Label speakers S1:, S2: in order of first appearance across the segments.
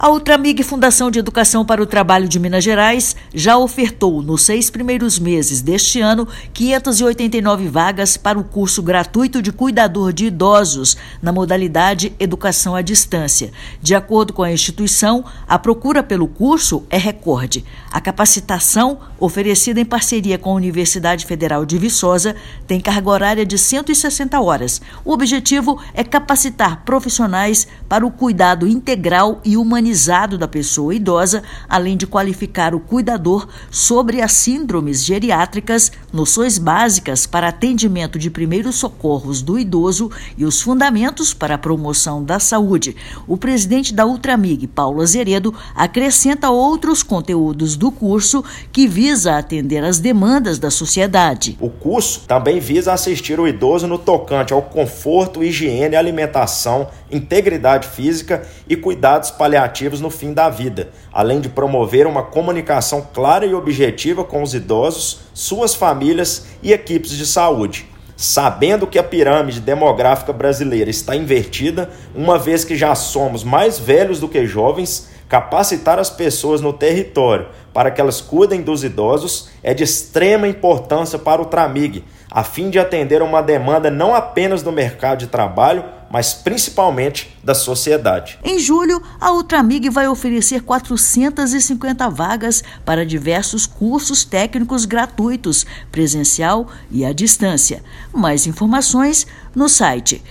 S1: A Ultramig Fundação de Educação para o Trabalho de Minas Gerais já ofertou, nos 6 primeiros meses deste ano, 589 vagas para o curso gratuito de cuidador de idosos, na modalidade Educação à Distância. De acordo com a instituição, a procura pelo curso é recorde. A capacitação, oferecida em parceria com a Universidade Federal de Viçosa, tem carga horária de 160 horas. O objetivo é capacitar profissionais para o cuidado integral e humanizado da pessoa idosa, além de qualificar o cuidador sobre as síndromes geriátricas, noções básicas para atendimento de primeiros socorros do idoso e os fundamentos para a promoção da saúde. O presidente da Ultramig, Paulo Azeredo, acrescenta outros conteúdos do curso que visa atender às demandas da sociedade.
S2: O curso também visa assistir o idoso no tocante ao conforto, higiene, alimentação, integridade física e cuidados paliativos no fim da vida, além de promover uma comunicação clara e objetiva com os idosos, suas famílias e equipes de saúde. Sabendo que a pirâmide demográfica brasileira está invertida, uma vez que já somos mais velhos do que jovens, capacitar as pessoas no território para que elas cuidem dos idosos é de extrema importância para o Ultramig, a fim de atender uma demanda não apenas do mercado de trabalho, mas principalmente da sociedade.
S1: Em julho, a Ultramig vai oferecer 450 vagas para diversos cursos técnicos gratuitos, presencial e à distância. Mais informações no site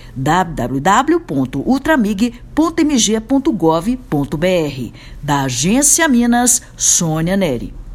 S1: www.ultramig.mg.gov.br. Da Agência Minas, Sônia Neri.